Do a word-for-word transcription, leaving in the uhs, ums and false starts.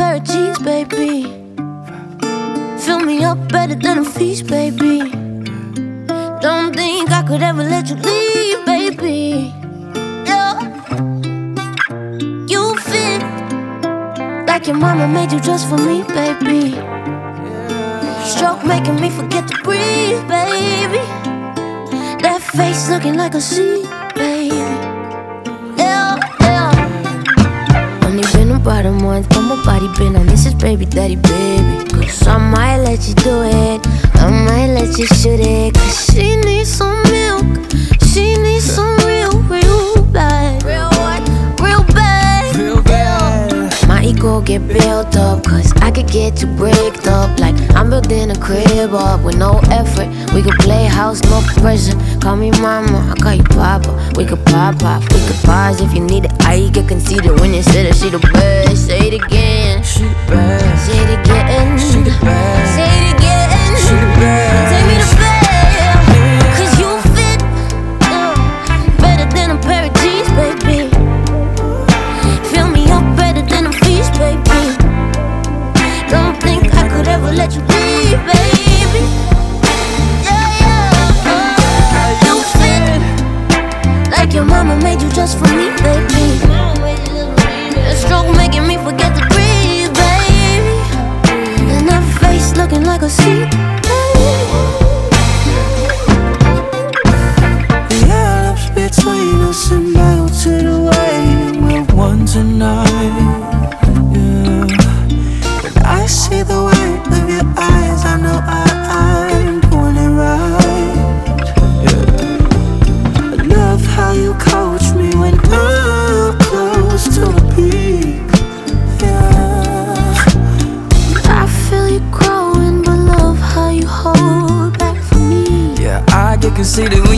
pair of jeans, baby. Fill me up better than a feast, baby. Don't think I could ever let you leave, baby. Yeah. You fit like your mama made you just for me, baby. Stroke making me forget to breathe, baby. That face looking like a sea, baby. Yeah, yeah. Only been about a month, but my body been on this is baby daddy, baby. Cause I might let you do it, I might let you shoot it. Cause she needs some milk, she needs some real, real bad. Real what? Real bad. Real bad. My ego get built up, cause I could get you bricked up. Like I'm building a crib up with no effort. We could play house, no pressure. Call me mama, I call you papa. We could pop off, we could pause if you need it. I get conceited when you said that she the best. Say it again. She the best. Say it again. She the best. Say it again. She the best. Take me to bed, cause you fit uh, better than a pair of jeans, baby. Fill me up better than a feast, baby. Don't think I could ever let you leave, baby. Yeah, yeah, uh, you fit like your mama made you just for me, baby. That stroke making me forget to breathe, baby. And that face looking like a sea. The ups between us and melted away. We're one tonight. Yeah. When I see the white of your eyes, I know I, I'm doing it right. Yeah. I love how you coach me when I'm close to the peak. Yeah. I feel you growing, but love how you hold back for me. Yeah, I get conceited